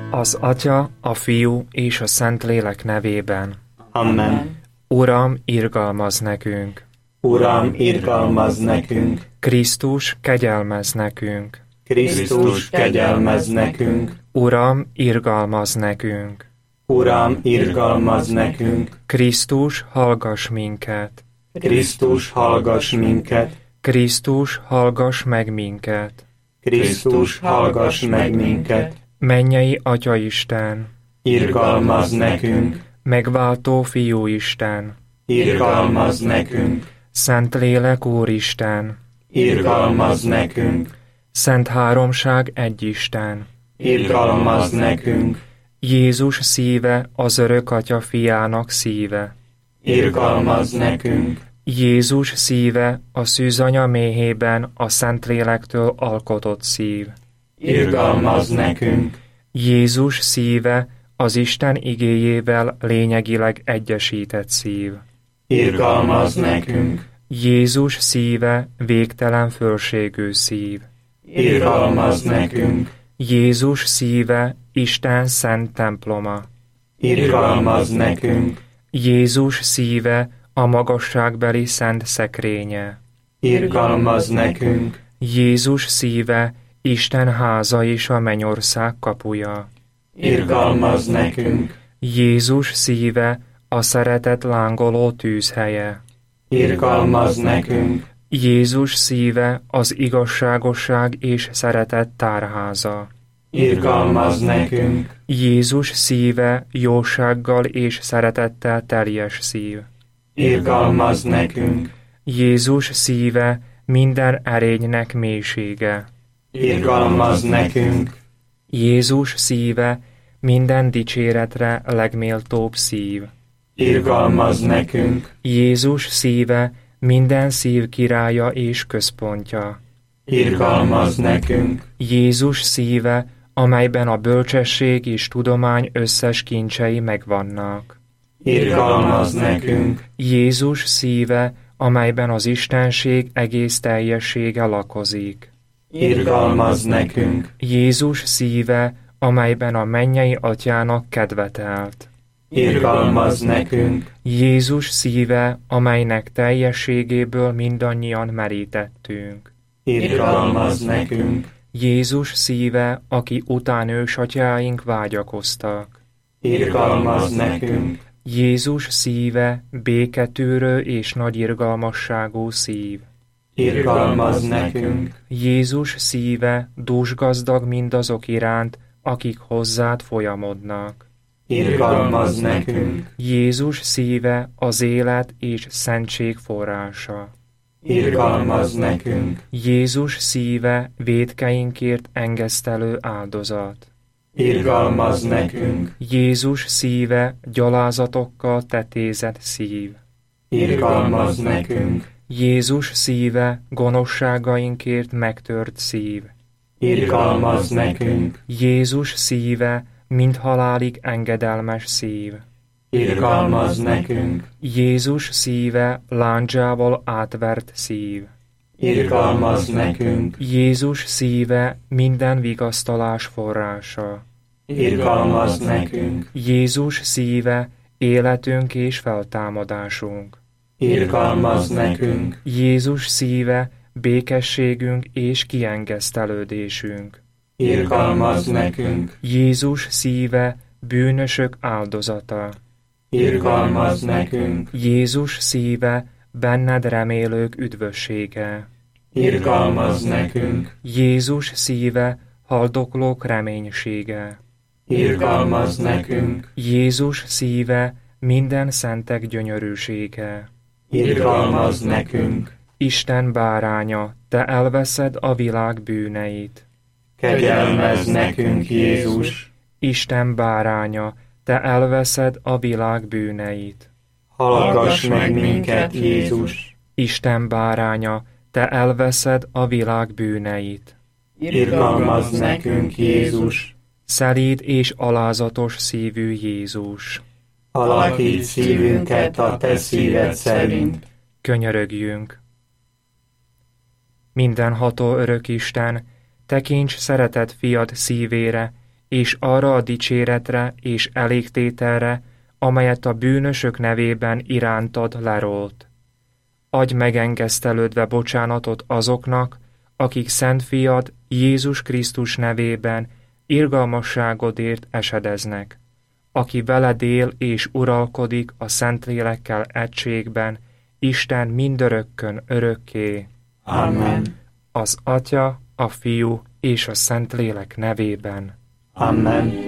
Az Atya, a Fiú és a Szentlélek nevében. Amen. Uram, irgalmazz nekünk! Uram, irgalmazz nekünk! Krisztus, kegyelmezz nekünk! Krisztus, kegyelmezz nekünk! Uram, irgalmazz nekünk! Uram, irgalmazz nekünk! Krisztus, hallgass minket! Krisztus, hallgass minket! Krisztus, hallgass meg minket! Krisztus, hallgass meg minket! Mennyei Atyaisten! Irgalmazz nekünk! Megváltó Fiúisten! Irgalmazz nekünk! Szentlélek Úristen! Irgalmazz nekünk! Szent Háromság Egyisten! Irgalmazz nekünk! Jézus szíve az örök Atya fiának szíve! Irgalmazz nekünk! Jézus szíve a szűzanya méhében a Szentlélektől alkotott szív! Irgalmazz nekünk! Jézus szíve az Isten igéjével lényegileg egyesített szív! Irgalmazz nekünk! Jézus szíve végtelen fölségű szív! Irgalmazz nekünk! Jézus szíve Isten szent temploma! Irgalmazz nekünk! Jézus szíve a magasságbeli szent szekrénye! Irgalmazz nekünk! Jézus szíve Isten háza és a mennyország kapuja! Irgalmazz nekünk! Jézus szíve a szeretet lángoló tűzhelye! Irgalmazz nekünk! Jézus szíve az igazságosság és szeretet tárháza! Irgalmazz nekünk! Jézus szíve jósággal és szeretettel teljes szív! Irgalmazz nekünk! Jézus szíve minden erénynek mélysége! Irgalmazz nekünk! Jézus szíve minden dicséretre legméltóbb szív! Irgalmazz nekünk! Jézus szíve minden szív királya és központja! Irgalmazz nekünk! Jézus szíve, amelyben a bölcsesség és tudomány összes kincsei megvannak! Irgalmazz nekünk! Jézus szíve, amelyben az Istenség egész teljessége lakozik! Irgalmazz nekünk! Jézus szíve, amelyben a mennyei Atyának kedvetelt! Irgalmazz nekünk! Jézus szíve, amelynek teljességéből mindannyian merítettünk! Irgalmazz nekünk! Jézus szíve, aki után ősatyáink vágyakoztak! Irgalmazz nekünk! Jézus szíve, béketűrő és nagy irgalmasságú szív! Irgalmazz nekünk! Jézus szíve, dúsgazdag mindazok iránt, akik hozzád folyamodnak! Irgalmazz nekünk! Jézus szíve az élet és szentség forrása! Irgalmazz nekünk! Jézus szíve vétkeinkért engesztelő áldozat! Irgalmazz nekünk! Jézus szíve gyalázatokkal tetézett szív! Irgalmazz nekünk! Jézus szíve gonoszságainkért megtört szív! Irgalmazz nekünk! Jézus szíve mind halálig engedelmes szív! Irgalmazz nekünk! Jézus szíve lándzsával átvert szív! Irgalmazz nekünk! Jézus szíve minden vigasztalás forrása! Irgalmazz nekünk! Jézus szíve életünk és feltámadásunk! Irgalmazz nekünk! Jézus szíve békességünk és kiengesztelődésünk! Irgalmazz nekünk! Jézus szíve bűnösök áldozata! Irgalmazz nekünk! Jézus szíve benned remélők üdvössége! Irgalmazz nekünk! Jézus szíve haldoklók reménysége! Irgalmazz nekünk! Jézus szíve minden szentek gyönyörűsége! Irgalmazz nekünk! Isten báránya, te elveszed a világ bűneit! Kegyelmezz nekünk, Jézus! Isten báránya, te elveszed a világ bűneit! Hallgass meg minket, Jézus! Isten báránya, te elveszed a világ bűneit! Irgalmazz nekünk, Jézus! Szelíd és alázatos szívű Jézus! Alakíts szívünket a te szíved szerint! Könyörögjünk! Mindenható örök Isten, tekints szeretett fiad szívére, és arra a dicséretre és elégtételre, amelyet a bűnösök nevében irántad lerólt. Adj megengesztelődve bocsánatot azoknak, akik Szent Fiad Jézus Krisztus nevében irgalmasságodért esedeznek, aki veled él és uralkodik a Szentlélekkel egységben, Isten mindörökkön örökké. Amen. Az Atya, a Fiú és a Szentlélek nevében. Amen.